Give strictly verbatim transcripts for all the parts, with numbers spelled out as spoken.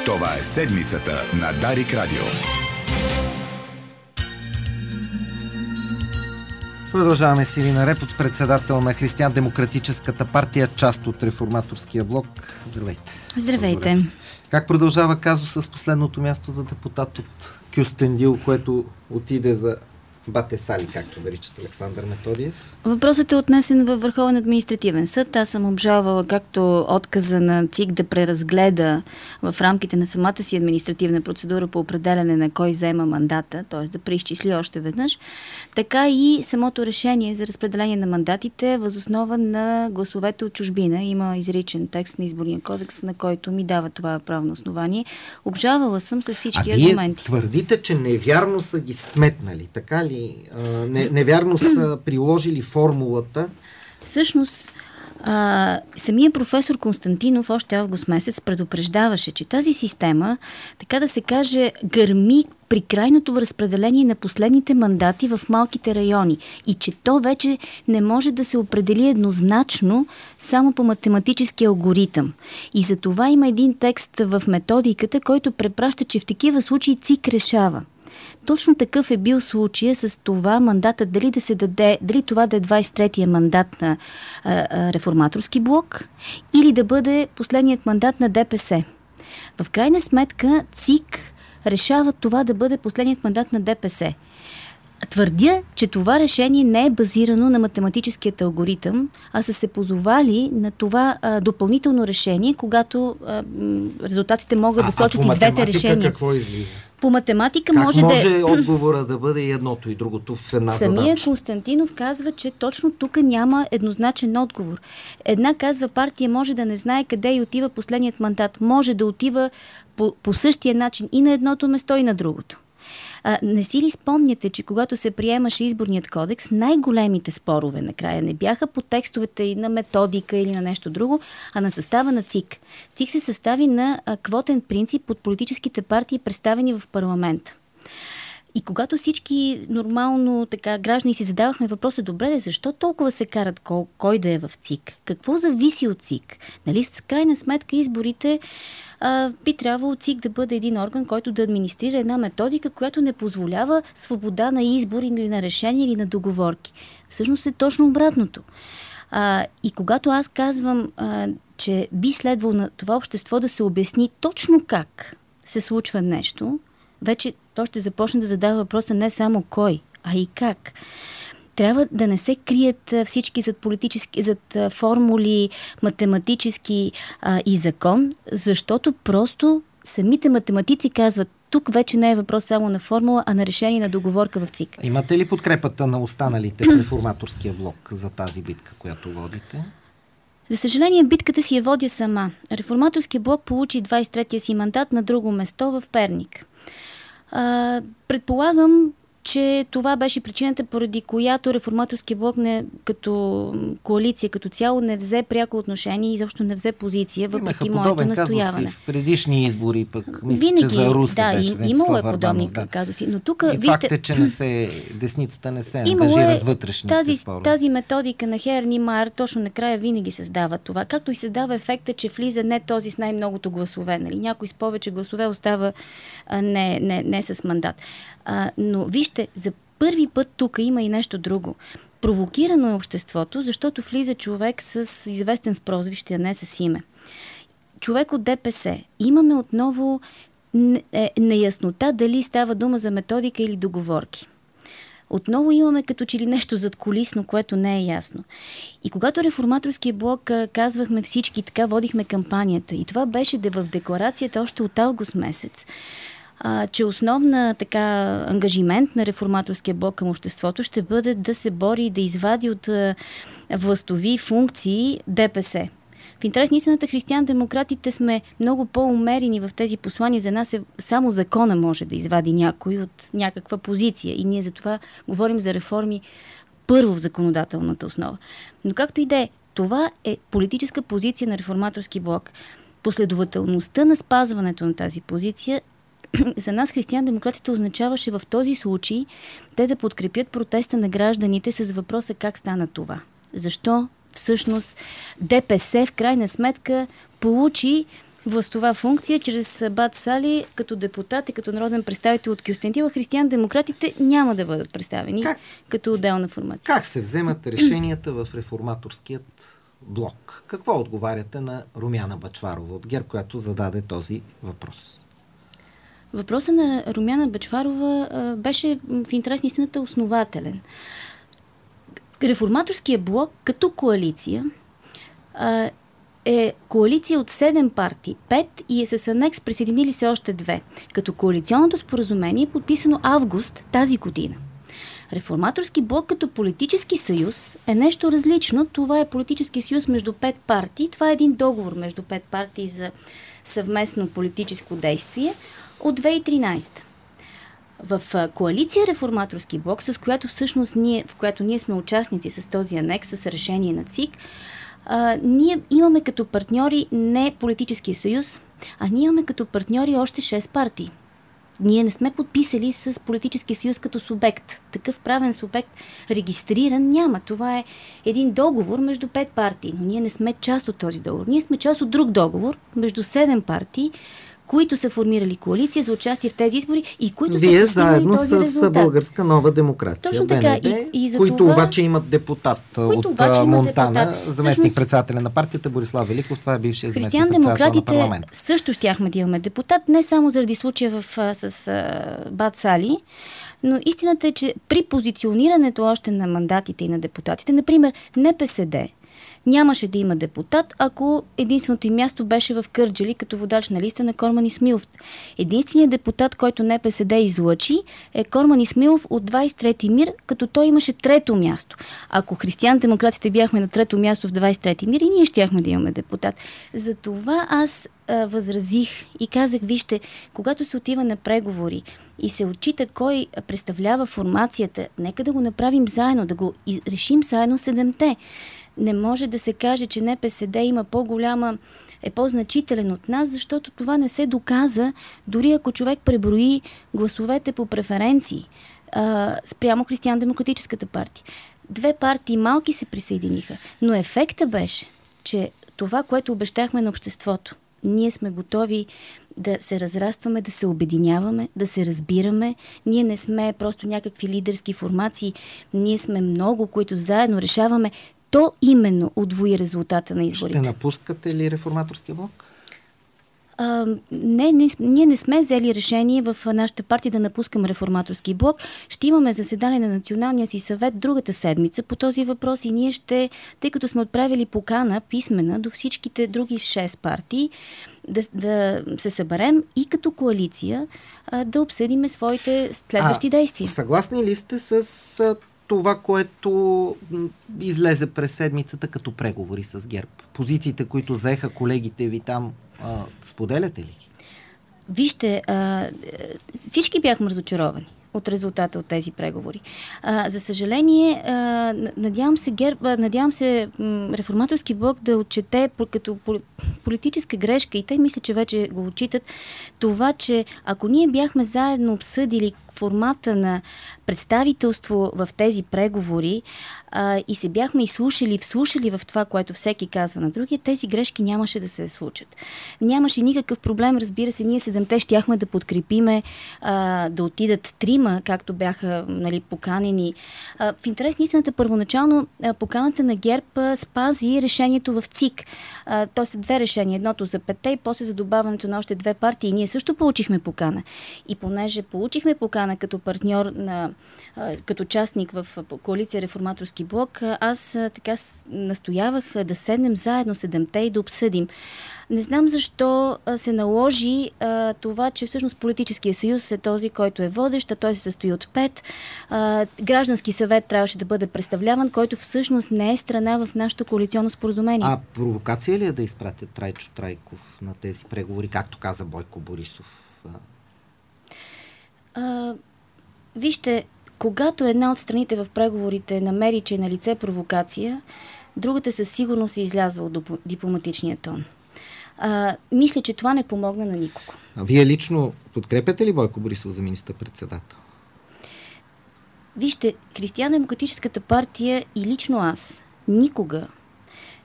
Това е седмицата на Дарик Радио. Продължаваме с Ирина Репоц, председател на Християн-демократическата партия, част от реформаторския блок. Здравейте. Здравейте. Как продължава казуса с последното място за депутат от Кюстендил, което отиде за Батесали, както наричат Александър Методиев? Въпросът е отнесен във Върховен административен съд. Аз съм обжалвала както отказа на ЦИК да преразгледа в рамките на самата си административна процедура по определяне на кой взема мандата, т.е. да преизчисли още веднъж, така и самото решение за разпределение на мандатите въз основа на гласовете от чужбина. Има изричен текст на Изборния кодекс, на който ми дава това правно основание. Обжалвала съм с всички а вие аргументи. Твърдите, че невярно са ги сметнали, така ли? Не, невярно са приложили формулата. Всъщност, а, самия професор Константинов още август месец предупреждаваше, че тази система, така да се каже, гърми при крайното разпределение на последните мандати в малките райони и че то вече не може да се определи еднозначно само по математически алгоритъм. И за това има един текст в методиката, който препраща, че в такива случаи ЦИК решава. Точно такъв е бил случая с това мандата, дали да се даде, дали това да е двадесет и третия мандат на а, а, реформаторски блок или да бъде последният мандат на ДПС. В крайна сметка ЦИК решава това да бъде последният мандат на ДПС. Твърдя, че това решение не е базирано на математическият алгоритъм, а са се позовали на това а, допълнително решение, когато а, м, резултатите могат а, да сочат и двете решения. Какво излиза? По математика как може, може да... отговора да бъде и едното и другото в една Самия задача? Константинов казва, че точно тук няма еднозначен отговор. Една, казва, партия може да не знае къде и отива последният мандат. Може да отива по, по същия начин и на едното место, и на другото. А, не си ли спомняте, че когато се приемаше изборният кодекс, най-големите спорове накрая не бяха по текстовете и на методика или на нещо друго, а на състава на ЦИК. ЦИК се състави на а, квотен принцип от политическите партии, представени в парламента. И когато всички нормално така граждани си задавахме въпроса, добре, защо толкова се карат кой, кой да е в ЦИК? Какво зависи от ЦИК? Нали, с крайна сметка изборите а, би трябвало ЦИК да бъде един орган, който да администрира една методика, която не позволява свобода на избор или на решение или на договорки. Всъщност е точно обратното. А, и когато аз казвам, а, че би следвало на това общество да се обясни точно как се случва нещо, вече то ще започне да задава въпроса не само кой, а и как. Трябва да не се крият всички зад политически, зад формули, математически а, и закон, защото просто самите математици казват, тук вече не е въпрос само на формула, а на решение на договорка в ЦИК. Имате ли подкрепата на останалите в реформаторския блок за тази битка, която водите? За съжаление, битката си я водя сама. Реформаторския блок получи двадесет и третия си мандат на друго место в Перник. А, предполагам, че това беше причината, поради която реформаторския блок не, като коалиция, като цяло не взе пряко отношение и изобщо не взе позиция, въпреки моето настояване. В предишни избори, пък мисля, Винаги, че за Русе да, беше имало е подобни да. казуси. Но тук, и вижте, факт е, че не се, десницата не се ангажира е, с вътрешните тази, спорове. Тази методика на Херни Майер точно накрая винаги създава това. Както и създава ефекта, че влиза не този с най-многото гласове. Нали? Някой с повече гласове остава а, не, не, не с мандат. А, но вижте, за първи път тук има и нещо друго. Провокирано е обществото, защото влиза човек с известен с прозвище, а не с име. Човек от ДПС. Имаме отново неяснота дали става дума за методика или договорки. Отново имаме като че ли нещо задкулисно, което не е ясно. И когато реформаторския блок казвахме всички, така водихме кампанията. И това беше да в декларацията още от август месец, А, че основна така ангажимент на реформаторския блок към обществото ще бъде да се бори и да извади от а, властови функции ДПС. В интерес на истината, християн-демократите сме много по-умерени в тези послания. За нас е, само закона може да извади някой от някаква позиция. И ние за това говорим за реформи първо в законодателната основа. Но както и да е, това е политическа позиция на реформаторски блок. Последователността на спазването на тази позиция за нас, християн-демократите, означаваше в този случай те да подкрепят протеста на гражданите с въпроса как стана това. Защо всъщност ДПС в крайна сметка получи властова функция чрез Бат Сали като депутат и като народен представител от Кюстендил, а християн-демократите няма да бъдат представени как, като отделна формация. Как се вземат решенията в реформаторският блок? Какво отговаряте на Румяна Бъчварова от ГЕРБ, която зададе този въпрос? Въпросът на Румяна Бъчварова а, беше в интерес на истината основателен. Реформаторския блок като коалиция а, е коалиция от седем партии, пет и е с анекс присъединили се още две, като коалиционното споразумение е подписано август тази година. Реформаторски блок като политически съюз е нещо различно. Това е политически съюз между пет партии. Това е един договор между пет партии за съвместно политическо действие от две хиляди и тринадесета. В коалиция Реформаторски блок, с която всъщност ние, в която ние сме участници с този анекс, с решение на ЦИК, а, ние имаме като партньори не политическия съюз, а ние имаме като партньори още шест партии. Ние не сме подписали с политически съюз като субект. Такъв правен субект регистриран няма. Това е един договор между пет партии, но ние не сме част от този договор. Ние сме част от друг договор между седем партии, които са формирали коалиция за участие в тези избори и които Вие са заедно този с резултат. Българска нова демокрация. Точно така. БНД, И, и за които това, обаче имат депутат от имат Монтана, депутат. заместник-председателя на партията Борислав Великов. Това е бившия заместник-председател на християн-демократите парламент. също щяхме да имаме депутат, не само заради случая в, а, с а, Бат Сали, но истината е, че при позиционирането още на мандатите и на депутатите, например, НПСД нямаше да има депутат, ако единственото им място беше в Кърджали като водач на листа на Корман Исмаилов. Единственият депутат, който НПСД излъчи, е Корман Исмаилов от двадесет и трети МИР, като той имаше трето място. Ако християн-демократите бяхме на трето място в двадесет и трети МИР, и ние щяхме да имаме депутат. Затова аз а, възразих и казах, вижте, когато се отива на преговори и се отчита кой представлява формацията, нека да го направим заедно, да го решим заедно седемте. Не може да се каже, че НПСД има по-голяма, е по-значителен от нас, защото това не се доказа, дори ако човек преброи гласовете по преференции а, спрямо Християн-демократическата партия. Две партии малки се присъединиха, но ефектът беше, че това, което обещахме на обществото, ние сме готови да се разрастваме, да се обединяваме, да се разбираме. Ние не сме просто някакви лидерски формации, ние сме много, които заедно решаваме. То именно удвои резултата на изборите. Ще напускате ли Реформаторския блок? А, не, не, ние не сме взели решение в нашата партия да напускаме Реформаторски блок. Ще имаме заседание на Националния си съвет другата седмица по този въпрос и ние ще, тъй като сме отправили покана писмена до всичките други шест партии, да, да се съберем и като коалиция а, да обсъдиме своите следващи а, действия. Съгласни ли сте с това, което излезе през седмицата като преговори с ГЕРБ? Позициите, които заеха колегите ви там, а, споделяте ли? Вижте, а, всички бяхме разочаровани от резултата от тези преговори. А, за съжаление, а, надявам се, ГЕРБ, надявам се м, Реформаторски блок да отчете като политическа грешка, и те мисля, че вече го отчитат, това, че ако ние бяхме заедно обсъдили формата на представителство в тези преговори а, и се бяхме изслушали, вслушали в това, което всеки казва на другия, тези грешки нямаше да се случат. Нямаше никакъв проблем, разбира се, ние седемте щяхме да подкрепиме а, да отидат трима, както бяха, нали, поканени. А, в интерес на истината, първоначално а, поканата на ГЕРБ а, спази решението в ЦИК. А, то са две решения, едното за петте и после за добавянето на още две партии. Ние също получихме покана. И понеже получихме покана като партньор, на, а, като участник в коалиция Реформаторски блок, аз а, така настоявах а, да седнем заедно седемте и да обсъдим. Не знам защо а, се наложи а, това, че всъщност политическия съюз е този, който е водещ, а той се състои от пет. А, граждански съвет трябваше да бъде представляван, който всъщност не е страна в нашето коалиционно споразумение. А провокация ли е да изпратят Трайчо Трайков на тези преговори, както каза Бойко Борисов? А, вижте, когато една от страните в преговорите намери, че е на лице провокация, другата със сигурност е излязла от дипломатичния тон. А, мисля, че това не помогна на никого. А вие лично подкрепяте ли Бойко Борисов за министър-председател? Вижте, Християн-демократическата партия и лично аз никога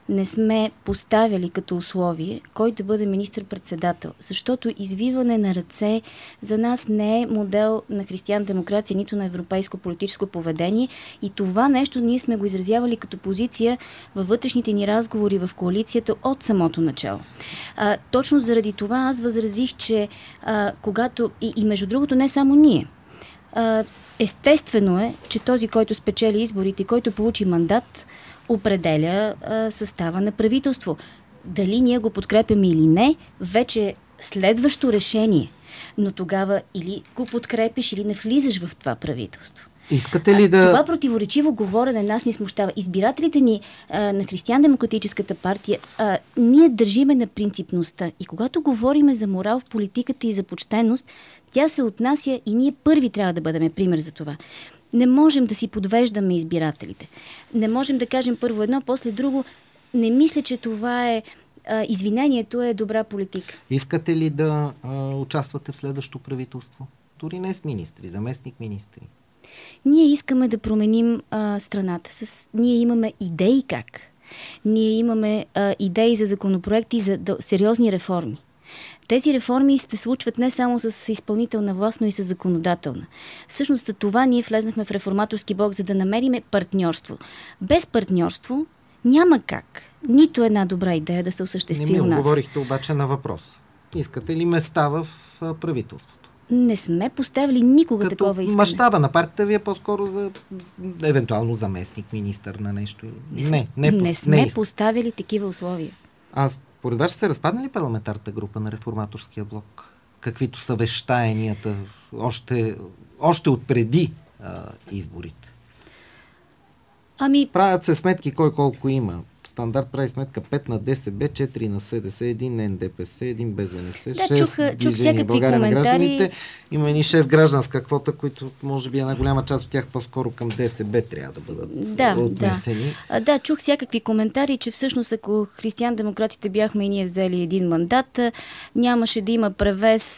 не сме поставяли като условие кой да бъде министър-председател, защото извиване на ръце за нас не е модел на християн-демокрация, нито на европейско политическо поведение, и това нещо ние сме го изразявали като позиция във вътрешните ни разговори в коалицията от самото начало. А, точно заради това аз възразих, че а, когато, и, и между другото не само ние, а, естествено е, че този, който спечели изборите и който получи мандат, определя а, състава на правителство. Дали ние го подкрепяме или не, вече следващо решение. Но тогава или го подкрепиш, или не влизаш в това правителство. Искате ли да... Това противоречиво говорене нас ни смущава. Избирателите ни а, на Християн-демократическата партия, а, ние държиме на принципността. И когато говориме за морал в политиката и за почтеност, тя се отнася и ние първи трябва да бъдем пример за това. Не можем да си подвеждаме избирателите. Не можем да кажем първо едно, после друго. Не мисля, че това е... А, извинението е добра политика. Искате ли да а, участвате в следващото правителство? Дори не с министри, заместник министри. Ние искаме да променим а, страната. С... Ние имаме идеи как. Ние имаме а, идеи за законопроекти, за да, сериозни реформи. Тези реформи се случват не само с изпълнителна власт, но и с законодателна. Всъщност за това ние влезнахме в реформаторски блок, за да намериме партньорство. Без партньорство няма как нито една добра идея да се осъществи у нас. Не ми отговорихте обаче на въпрос. Искате ли места в правителството? Не сме поставили никога като такова искане. Мащаба на партията ви е по-скоро за евентуално заместник, министър на нещо. Не, не, не, не сме не поставили такива условия. Аз Поред вас ще се разпадне ли парламентарната група на реформаторския блок? Каквито са вещаенията още, още отпреди а, изборите? Ами... Правят се сметки кой колко има. Стандарт прави сметка пет на ДСБ, четири на СДС, един на Н Д П С, един без Н С, да, шест чух, движения България на гражданите. Има едни шест гражданска квота, които може би една голяма част от тях по-скоро към ДСБ трябва да бъдат да, отнесени. Да. да, чух всякакви коментари, че всъщност ако християн-демократите бяхме и ние взели един мандат, нямаше да има превес,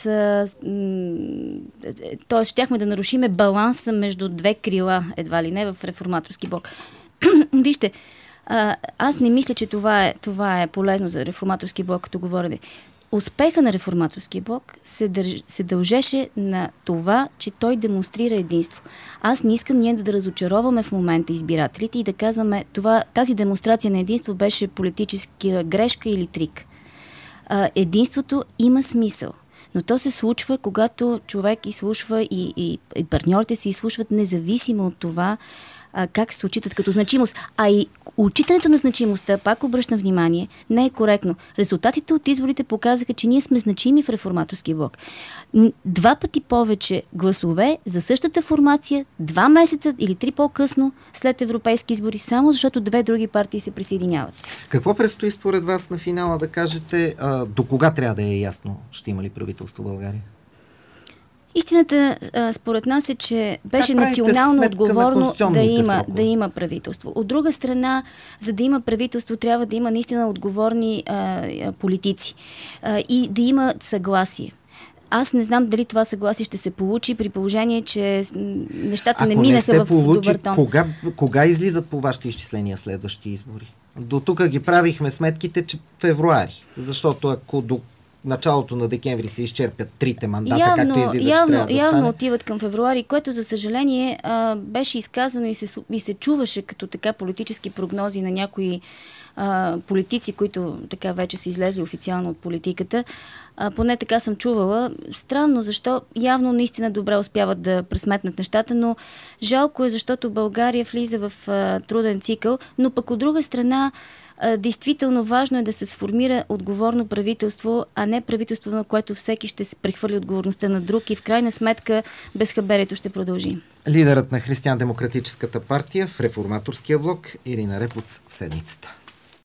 т.е. щяхме да нарушиме баланса между две крила, едва ли не, в реформаторски блок. Вижте, А, аз не мисля, че това е, това е полезно за реформаторски блок, като говорене. Успеха на реформаторски блок се, държ, се дължеше на това, че той демонстрира единство. Аз не искам ние да, да разочароваме в момента избирателите и да казваме, това, тази демонстрация на единство беше политическа грешка или трик. А, единството има смисъл. Но то се случва, когато човек изслушва и, и, и партньорите се изслушват независимо от това, а, как се отчитат като значимост. А и отчитането на значимостта, пак обръщам внимание, не е коректно. Резултатите от изборите показаха, че ние сме значими в реформаторски блок. Два пъти повече гласове за същата формация, два месеца или три по-късно след европейски избори, само защото две други партии се присъединяват. Какво предстои според вас на финала да кажете, а, до кога трябва да е ясно, ще има ли правителство в България? Истината, според нас е, че беше национално отговорно да има, да има правителство. От друга страна, за да има правителство, трябва да има наистина отговорни а, политици а, и да има съгласие. Аз не знам дали това съгласие ще се получи при положение, че нещата Ако не минаха не в получи, добър тон. Кога, кога излизат по вашите изчисления следващи избори? До тук ги правихме сметките, че февруари. Защото ако до началото на декември се изчерпят трите мандата, явно, както излиза, явно, че трябва да явно стане. отиват към февруари, което за съжаление а, беше изказано и се, и се чуваше като така политически прогнози на някои а, политици, които така вече са излезли официално от политиката. А, поне така съм чувала. Странно, защо явно наистина добре успяват да пресметнат нещата, но жалко е, защото България влиза в а, труден цикъл, но пък от друга страна а, действително важно е да се сформира отговорно правителство, а не правителство, на което всеки ще се прехвърли отговорността на друг и в крайна сметка безхаберието ще продължи. Лидерът на Християн-демократическата партия в реформаторския блок Ирина Репуц в седмицата.